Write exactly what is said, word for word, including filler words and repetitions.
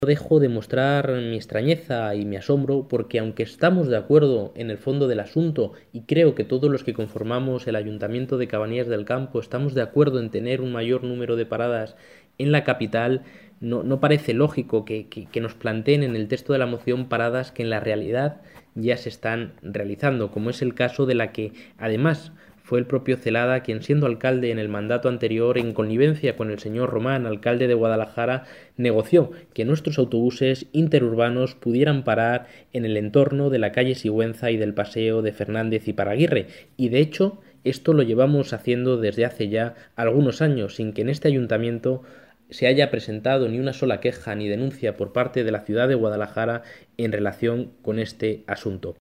No dejo de mostrar mi extrañeza y mi asombro porque aunque estamos de acuerdo en el fondo del asunto y creo que todos los que conformamos el Ayuntamiento de Cabanillas del Campo estamos de acuerdo en tener un mayor número de paradas en la capital, no, no parece lógico que, que, que nos planteen en el texto de la moción paradas que en la realidad ya se están realizando, como es el caso de la que además fue el propio Celada quien, siendo alcalde en el mandato anterior, en connivencia con el señor Román, alcalde de Guadalajara, negoció que nuestros autobuses interurbanos pudieran parar en el entorno de la calle Sigüenza y del paseo de Fernández y Paraguirre. Y de hecho, esto lo llevamos haciendo desde hace ya algunos años, sin que en este ayuntamiento se haya presentado ni una sola queja ni denuncia por parte de la ciudad de Guadalajara en relación con este asunto.